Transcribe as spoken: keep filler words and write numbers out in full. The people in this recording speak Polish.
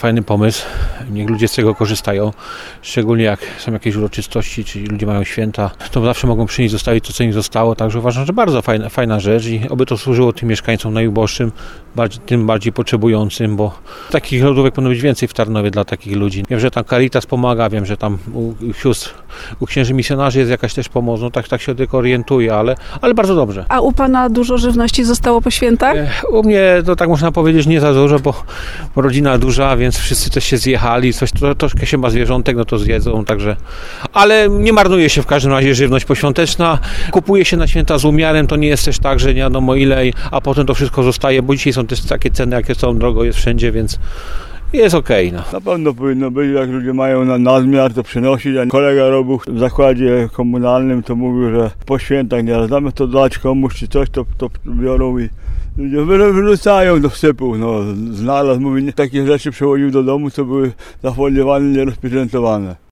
fajny pomysł. Niech ludzie z tego korzystają. Szczególnie jak są jakieś uroczystości, czyli ludzie mają święta, to zawsze mogą przynieść, zostawić to, co im zostało. Także uważam, że bardzo fajna, fajna rzecz i oby to służyło tym mieszkańcom najuboższym, bardziej, tym bardziej potrzebującym, bo takich lodówek powinno być więcej w Tarnowie dla takich ludzi. Wiem, że tam Caritas pomaga, wiem, że tam u, u sióstr, u księży misjonarzy jest jakaś też pomoc. No tak, tak się tylko orientuję, ale, ale bardzo dobrze. A u pana dużo żywności zostało po świętach? U mnie to tak można powiedzieć nie za dużo, bo, bo rodzina duża, więc wszyscy też się zjechali, coś to, troszkę się ma zwierzątek, no to zjedzą, także... Ale nie marnuje się w każdym razie żywność poświąteczna. Kupuje się na święta z umiarem, to nie jest też tak, że nie wiadomo ile, a potem to wszystko zostaje, bo dzisiaj są też takie ceny, jakie są, drogo jest wszędzie, więc jest okej. Okay, no. Na pewno powinno być, jak ludzie mają na nadmiar, to przynosić. A kolega robił w zakładzie komunalnym, to mówił, że po świętach nie zamiast to dać komuś czy coś, to, to biorą i ludzie wyrzucają do sypu. No, znalazł, mówi, takie rzeczy przewoził do domu, co były zafoliowane, nierozprezentowane.